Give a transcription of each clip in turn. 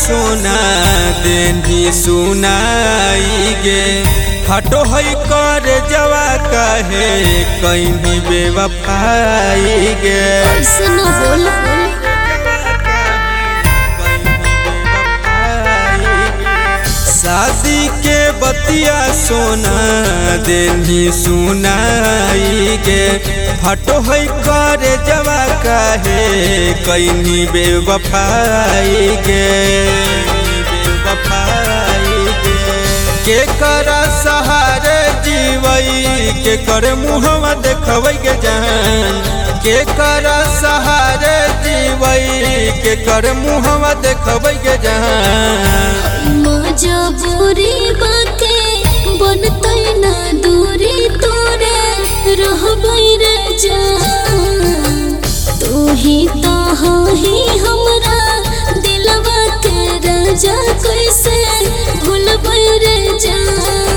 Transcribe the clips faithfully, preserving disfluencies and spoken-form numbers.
सोना देनी सुनाई गे हटो है कर जवा कहे कहीं बेवफाई गे ऐसे न बोल शादी के बतिया सोना देनी सुनाई गे हटो है कर जवा कहे कहीं बेवफाई गे बेवफाई गे के कर सहारे जीवई के कर मुहवा देखबै के जान के कर सहारे जीवई के कर मुहवा देखबै के जान मजबूरी बाके बनतै ना दूरी तोरे रहबै रे जान तू ही तो ही हमरा दिलवा के राजा कैसे भूलबै रे जान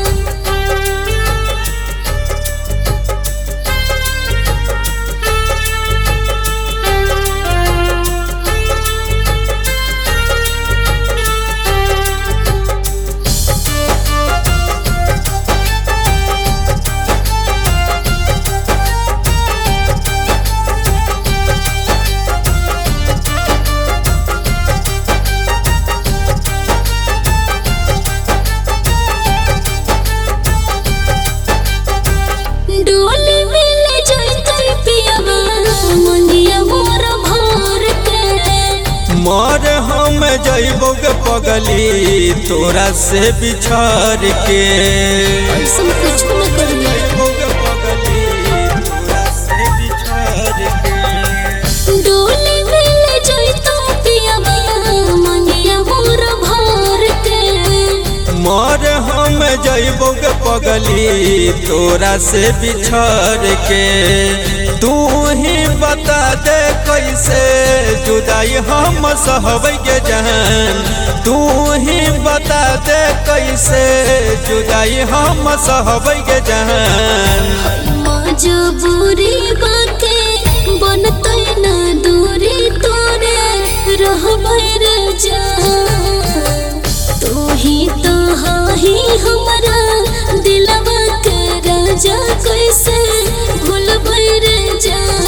डोली मिले जैतै पियवा मंगिया मोर भोर के मोर हम जइबो के पगली तोरा से बिछड़ के ऐसा कुछ न करिए जइबो के पगली तोरा से बिछड़ के डोली मिले जैतै पियवा मंगिया मोर भोर के मोर हम जइबो के पगली तोरा से बिछड़ के तू ही बता दे कैसे जुदाई हम सहबै के जान तू ही बता दे कैसे जुदाई हम सहबै के जान मजबूरी बाके बनतै ना दूरी तोरे रहबै रे जान तू ही तो ही हमरा दिलवा के राजा कैसे भूलबै रे जान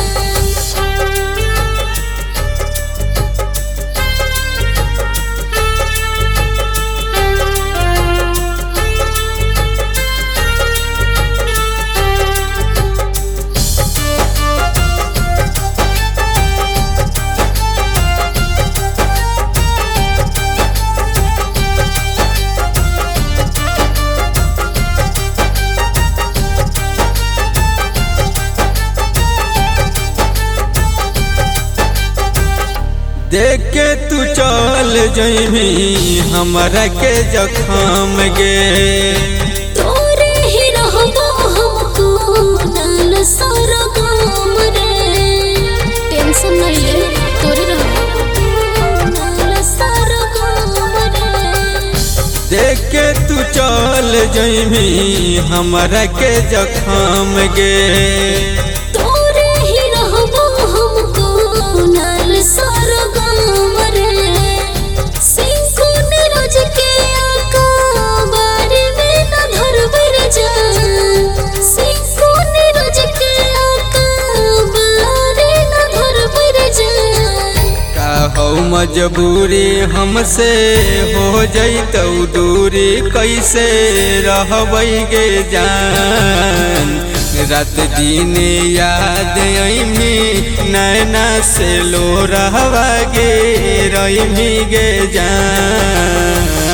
देख के तू चल जइबी हमरा के जखम गे तोरे ही रहबो हमको नाल सारा गाम रे टेंशन नहीं ले तोरे रहबो नाल सारा गाम रे देख के तू चल जइबी हमरा के जखम गे तोरे ही रहबो हमको नाल सारा गाम रे सिंकू नीरज के आका बारे में न धरबै रे जान सिंकू नीरज के आका बारे न धरबै रे जान का हो मजबूरी हमसे हो जइतौ दूरी कैसे रहबै गे जान रात दिन याद आइमी नैना से लो रहवा गे रही गे जान।